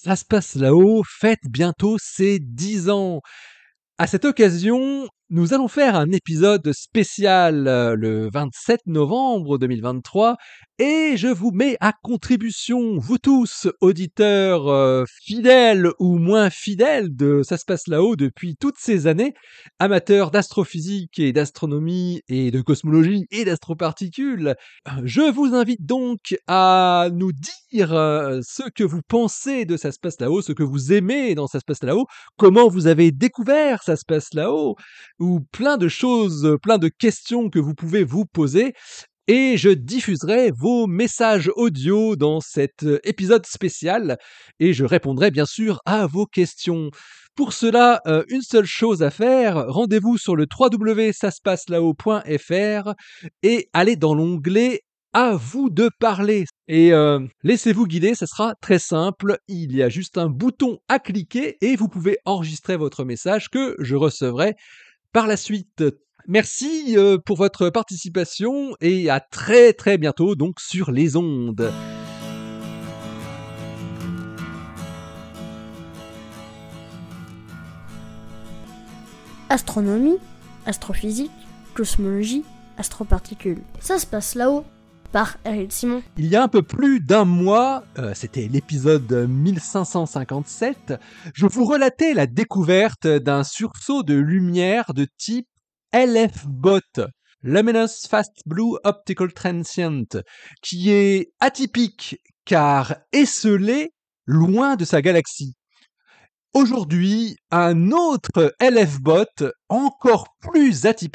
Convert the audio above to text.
Ça se passe là-haut fête bientôt ses 10 ans. À cette occasion, nous allons faire un épisode spécial le 27 novembre 2023 et je vous mets à contribution, vous tous, auditeurs fidèles ou moins fidèles de Ça se passe là-haut depuis toutes ces années, amateurs d'astrophysique et d'astronomie et de cosmologie et d'astroparticules. Je vous invite donc à nous dire ce que vous pensez de Ça se passe là-haut, ce que vous aimez dans Ça se passe là-haut, comment vous avez découvert Ça se passe là-haut, ou plein de choses, plein de questions que vous pouvez vous poser. Et je diffuserai vos messages audio dans cet épisode spécial et je répondrai bien sûr à vos questions. Pour cela, une seule chose à faire, rendez-vous sur le www.saspacelahhaut.fr et allez dans l'onglet à vous de parler. Et laissez-vous guider, ce sera très simple. Il y a juste un bouton à cliquer et vous pouvez enregistrer votre message que je recevrai par la suite. Merci pour votre participation et à très très bientôt donc sur les ondes. Astronomie, astrophysique, cosmologie, astroparticules. Ça se passe là-haut, par Eric Simon. Il y a un peu plus d'un mois, c'était l'épisode 1557, je vous relatais la découverte d'un sursaut de lumière de type LF-BOT, Luminous Fast Blue Optical Transient, qui est atypique car esselé loin de sa galaxie. Aujourd'hui, un autre LF-BOT encore plus atypique